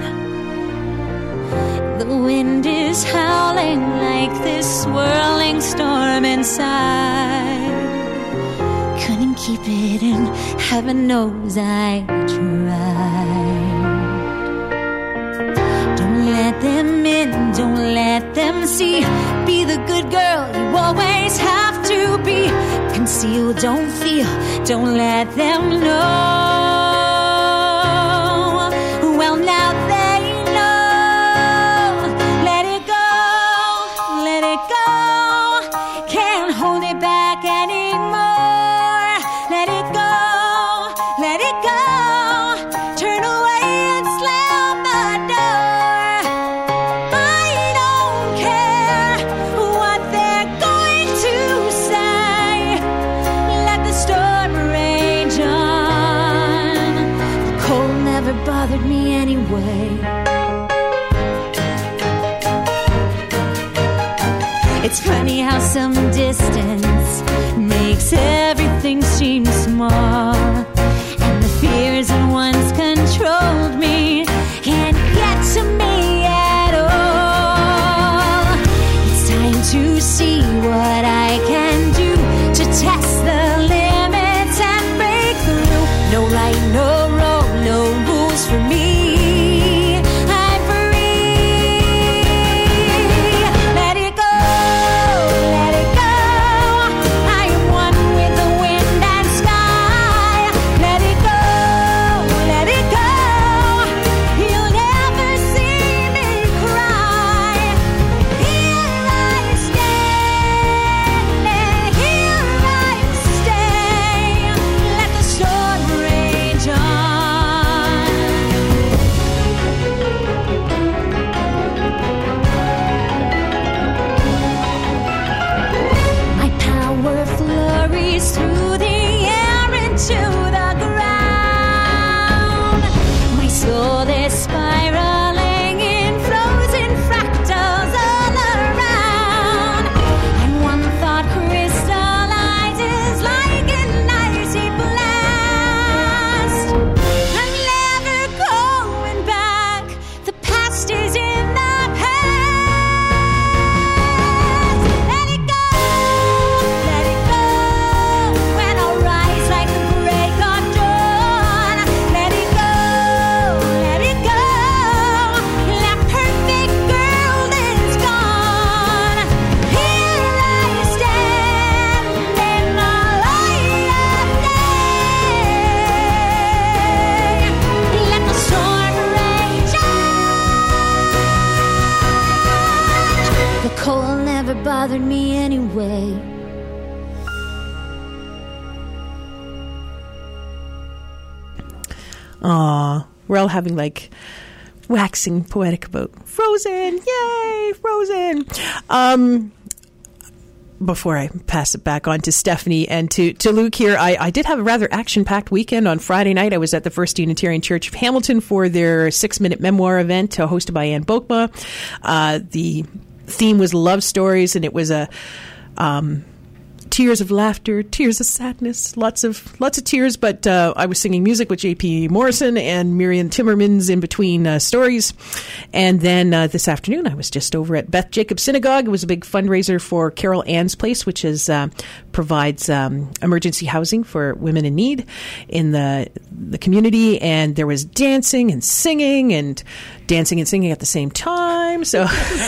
Speaker 11: The wind is howling like this swirling storm inside. Couldn't keep it in, heaven knows I tried. Don't let them in, don't let them see. Be the good girl you always have to be. Conceal, don't feel, don't let them know. Well, now they know. Let it go, let it go. Can't hold it back anymore. Let it go, let it go. Turn away and slam the door. I don't care what they're going to say. Let the storm rage on. The cold never bothered me anyway. It's funny how some distance makes everything seem small. And the fears that once controlled me can't get to me at all. It's time to see what I can do to test the limits and break through. No right, no wrong, no rules for me. I'm free. Let it go, let it go. I am one with the wind and sky. Let it go, let it go. You'll never see me cry. Here I stand, here I stay. Let the storm rage on. My power flurries through the air into the ground. My soul is spiraling in frozen fractals all around. And one thought crystallizes like an icy blast. I'm never going back. The past is in the past. Let it go, let it go. When I rise like the break of dawn. Let it go, let it go. That perfect girl is gone. Here I stand in the light of day. Let the storm rage on. The cold never bothered me anyway.
Speaker 5: Aw, we're all having like waxing poetic about Frozen. Yay, Frozen. Um, before I pass it back on to Stephanie and to, to Luke here, I, I did have a rather action-packed weekend. On Friday night, I was at the First Unitarian Church of Hamilton for their six-minute memoir event uh, hosted by Ann Bokma. Uh, the theme was love stories, and it was a... Um, tears of laughter, tears of sadness, lots of lots of tears. But uh, I was singing music with J P Morrison and Miriam Timmermans in between uh, stories. And then uh, this afternoon, I was just over at Beth Jacobs Synagogue. It was a big fundraiser for Carol Ann's Place, which is uh, provides um, emergency housing for women in need in the the community. And there was dancing and singing and dancing and singing at the same time. So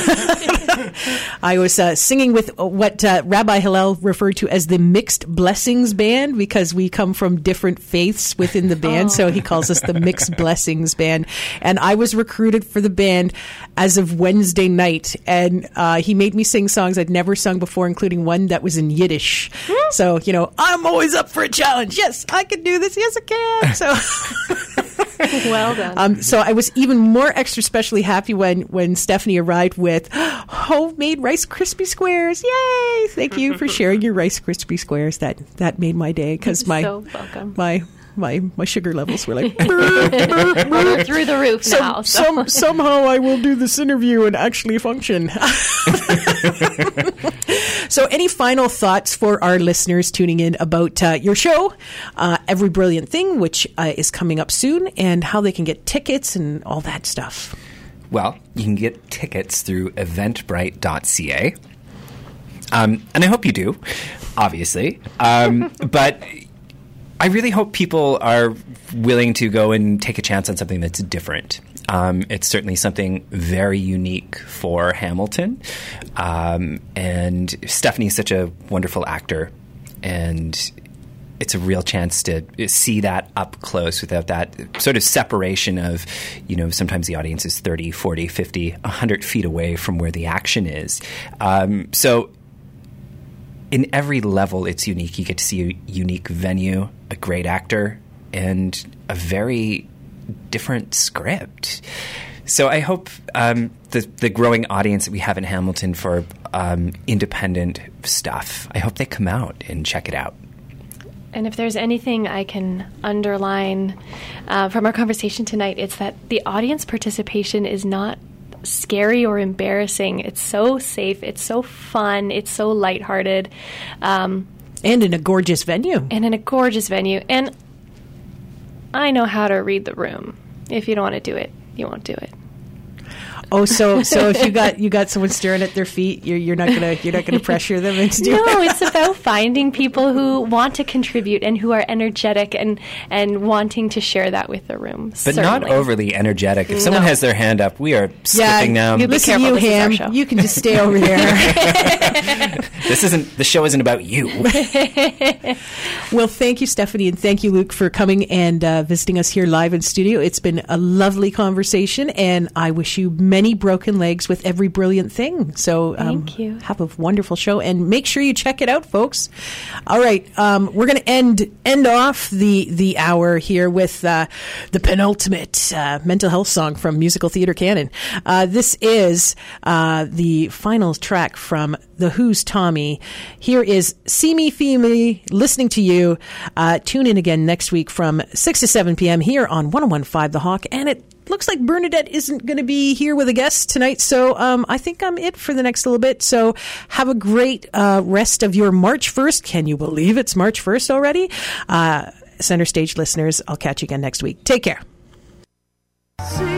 Speaker 5: I was uh, singing with what uh, Rabbi Hillel referred to as the Mixed Blessings Band, because we come from different faiths within the band. Oh. So he calls us the Mixed Blessings Band. And I was recruited for the band as of Wednesday night. And uh, he made me sing songs I'd never sung before, including one that was in Yiddish. So, you know, I'm always up for a challenge. Yes, I can do this. Yes, I can. So...
Speaker 10: well done.
Speaker 5: Um, so I was even more extra specially happy when, when Stephanie arrived with homemade Rice Krispie Squares. Yay! Thank you for sharing your Rice Krispie Squares. That that made my day, because my
Speaker 10: so welcome.
Speaker 5: my my my sugar levels were like
Speaker 10: We're through the roof
Speaker 5: so,
Speaker 10: now. So.
Speaker 5: Some, somehow I will do this interview and actually function. So any final thoughts for our listeners tuning in about uh, your show, uh, Every Brilliant Thing, which uh, is coming up soon, and how they can get tickets and all that stuff?
Speaker 9: Well, you can get tickets through eventbrite dot c a. Um, and I hope you do, obviously. Um, but I really hope people are willing to go and take a chance on something that's different. Um, it's certainly something very unique for Hamilton. Um, and Stephanie's such a wonderful actor. And it's a real chance to see that up close without that sort of separation of, you know, sometimes the audience is thirty, forty, fifty, one hundred feet away from where the action is. Um, so in every level, it's unique. You get to see a unique venue, a great actor, and a very different script. So I hope um, the, the growing audience that we have in Hamilton for um, independent stuff, I hope they come out and check it out.
Speaker 10: And if there's anything I can underline uh, from our conversation tonight, it's that the audience participation is not scary or embarrassing. It's so safe. It's so fun. It's so lighthearted. Um,
Speaker 5: and in a gorgeous venue.
Speaker 10: And in a gorgeous venue. And I know how to read the room. If you don't want to do it, you won't do it.
Speaker 5: Oh, so so if you got you got someone staring at their feet, you're you're not gonna you're not gonna pressure them into doing
Speaker 10: No, it's about finding people who want to contribute and who are energetic and and wanting to share that with the room.
Speaker 9: But
Speaker 10: certainly.
Speaker 9: Not overly energetic. If someone
Speaker 10: No.
Speaker 9: has their hand up, we are
Speaker 5: yeah,
Speaker 9: skipping them.
Speaker 5: You listen, you Ham, you can just stay over there.
Speaker 9: This isn't the show isn't about you.
Speaker 5: Well, thank you, Stephanie, and thank you, Luke, for coming and uh, visiting us here live in studio. It's been a lovely conversation, and I wish you many broken legs with Every Brilliant Thing. So um,
Speaker 10: Thank you.
Speaker 5: Have a wonderful show, and make sure you check it out, folks. All right, um, we're going to end end off the the hour here with uh, the penultimate uh, mental health song from Musical Theatre Canon. Uh, this is uh, the final track from The Who's Tommy. Here is See Me, Feel Me, Listening to You. Uh, tune in again next week from six to seven p.m. here on one oh one point five The Hawk, and it looks like Bernadette isn't going to be here with a guest tonight, so um, I think I'm it for the next little bit. So have a great uh, rest of your March first. Can you believe it's March first already? Uh, Center Stage listeners, I'll catch you again next week. Take care.
Speaker 18: See